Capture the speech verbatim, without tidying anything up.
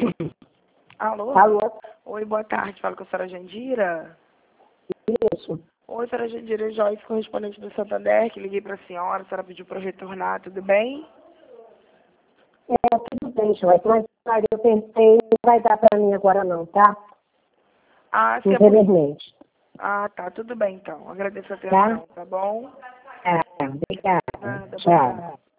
Alô? Alô? Oi, boa tarde. Falo com a senhora Jandira. Isso. Oi, senhora Jandira, Joyce, correspondente do Santander, que liguei para a senhora. A senhora pediu para eu retornar, tudo bem? É, tudo bem, Joyce, mas olha, eu pensei, não vai dar para mim agora não, tá? Ah, sim. Infelizmente. Ah, tá. Tudo bem, então. Agradeço a atenção, tá, tá bom? É, obrigada. Nada, boa Tchau. tarde.